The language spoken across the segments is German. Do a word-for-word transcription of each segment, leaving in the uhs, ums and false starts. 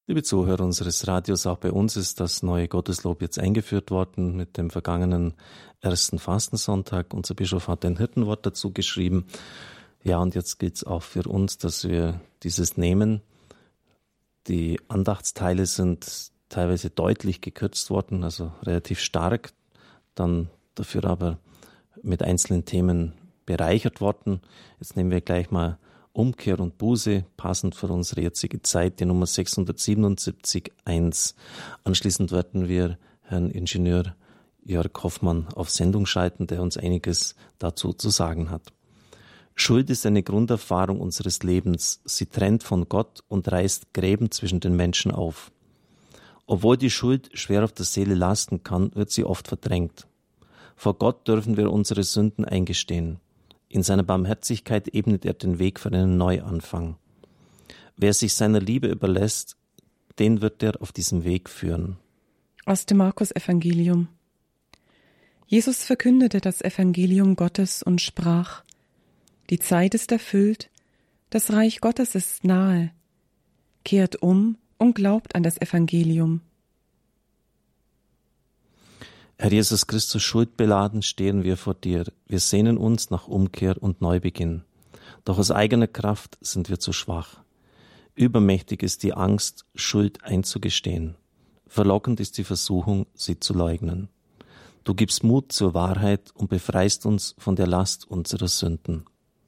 Liebe Zuhörer unseres Radios, auch bei uns ist das neue Gotteslob jetzt eingeführt worden mit dem vergangenen ersten Fastensonntag. Unser Bischof hat ein Hirtenwort dazu geschrieben. Ja, und jetzt gilt es auch für uns, dass wir dieses nehmen. Die Andachtsteile sind teilweise deutlich gekürzt worden, also relativ stark, dann dafür aber mit einzelnen Themen bereichert worden. Jetzt nehmen wir gleich mal Umkehr und Buße, passend für unsere jetzige Zeit, die Nummer sechshundertsiebenundsiebzig eins. Anschließend werden wir Herrn Ingenieur Jörg Hoffmann auf Sendung schalten, der uns einiges dazu zu sagen hat. Schuld ist eine Grunderfahrung unseres Lebens. Sie trennt von Gott und reißt Gräben zwischen den Menschen auf. Obwohl die Schuld schwer auf der Seele lasten kann, wird sie oft verdrängt. Vor Gott dürfen wir unsere Sünden eingestehen. In seiner Barmherzigkeit ebnet er den Weg für einen Neuanfang. Wer sich seiner Liebe überlässt, den wird er auf diesem Weg führen. Aus dem Markus-Evangelium. Jesus verkündete das Evangelium Gottes und sprach: Die Zeit ist erfüllt, das Reich Gottes ist nahe. Kehrt um und glaubt an das Evangelium. Herr Jesus Christus, schuldbeladen stehen wir vor dir. Wir sehnen uns nach Umkehr und Neubeginn. Doch aus eigener Kraft sind wir zu schwach. Übermächtig ist die Angst, Schuld einzugestehen. Verlockend ist die Versuchung, sie zu leugnen. Du gibst Mut zur Wahrheit und befreist uns von der Last unserer Sünden.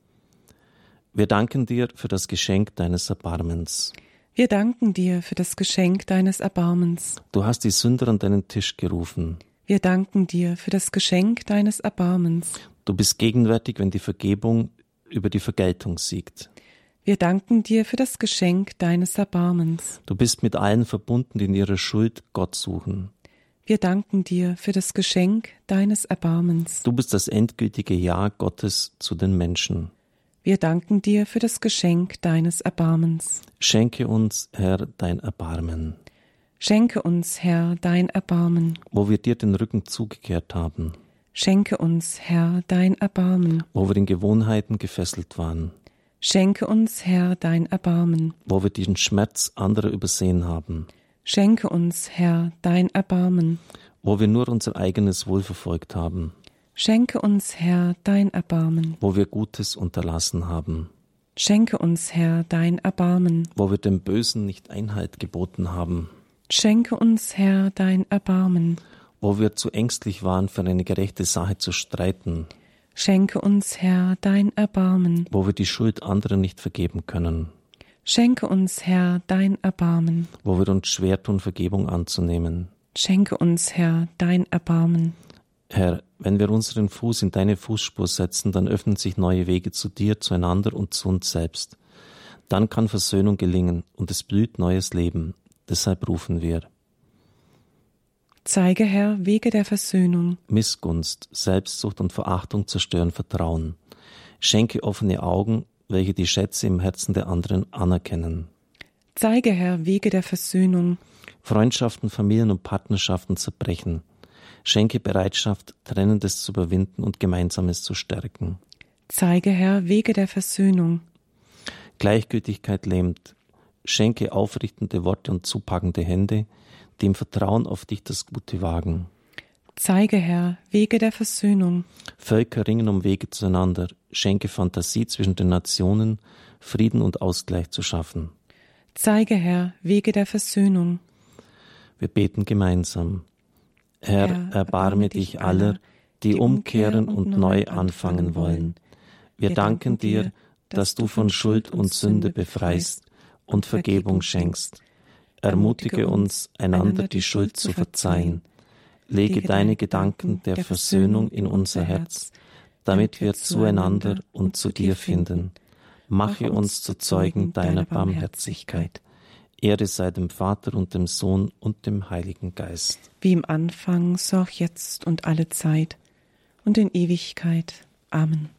Wir danken dir für das Geschenk deines Erbarmens. Wir danken dir für das Geschenk deines Erbarmens. Du hast die Sünder an deinen Tisch gerufen. Wir danken dir für das Geschenk deines Erbarmens. Du bist gegenwärtig, wenn die Vergebung über die Vergeltung siegt. Wir danken dir für das Geschenk deines Erbarmens. Du bist mit allen verbunden, die in ihrer Schuld Gott suchen. Wir danken dir für das Geschenk deines Erbarmens. Du bist das endgültige Ja Gottes zu den Menschen. Wir danken dir für das Geschenk deines Erbarmens. Schenke uns, Herr, dein Erbarmen. Schenke uns, Herr, dein Erbarmen. Wo wir dir den Rücken zugekehrt haben. Schenke uns, Herr, dein Erbarmen. Wo wir in Gewohnheiten gefesselt waren. Schenke uns, Herr, dein Erbarmen. Wo wir den Schmerz anderer übersehen haben. Schenke uns, Herr, dein Erbarmen. Wo wir nur unser eigenes Wohl verfolgt haben. Schenke uns, Herr, dein Erbarmen. Wo wir Gutes unterlassen haben. Schenke uns, Herr, dein Erbarmen. Wo wir dem Bösen nicht Einhalt geboten haben. Schenke uns, Herr, dein Erbarmen. Wo wir zu ängstlich waren, für eine gerechte Sache zu streiten. Schenke uns, Herr, dein Erbarmen. Wo wir die Schuld anderer nicht vergeben können. Schenke uns, Herr, dein Erbarmen. Wo wir uns schwer tun, Vergebung anzunehmen. Schenke uns, Herr, dein Erbarmen. Herr, wenn wir unseren Fuß in deine Fußspur setzen, dann öffnen sich neue Wege zu dir, zueinander und zu uns selbst. Dann kann Versöhnung gelingen und es blüht neues Leben. Deshalb rufen wir. Zeige, Herr, Wege der Versöhnung. Missgunst, Selbstsucht und Verachtung zerstören Vertrauen. Schenke offene Augen, welche die Schätze im Herzen der anderen anerkennen. Zeige, Herr, Wege der Versöhnung. Freundschaften, Familien und Partnerschaften zerbrechen. Schenke Bereitschaft, Trennendes zu überwinden und Gemeinsames zu stärken. Zeige, Herr, Wege der Versöhnung. Gleichgültigkeit lähmt. Schenke aufrichtende Worte und zupackende Hände, die im Vertrauen auf dich das Gute wagen. Zeige, Herr, Wege der Versöhnung. Völker ringen um Wege zueinander. Schenke Fantasie zwischen den Nationen, Frieden und Ausgleich zu schaffen. Zeige, Herr, Wege der Versöhnung. Wir beten gemeinsam. Herr, Herr erbarme dich aller, die umkehren und neu anfangen wollen. Wir danken dir, dass du von Schuld und Sünde befreist und Vergebung schenkst. Ermutige uns, einander die Schuld zu verzeihen. Lege deine Gedanken der Versöhnung in unser Herz, damit wir zueinander und zu dir finden. Mache uns zu Zeugen deiner Barmherzigkeit. Ehre sei dem Vater und dem Sohn und dem Heiligen Geist. Wie im Anfang, so auch jetzt und alle Zeit und in Ewigkeit. Amen.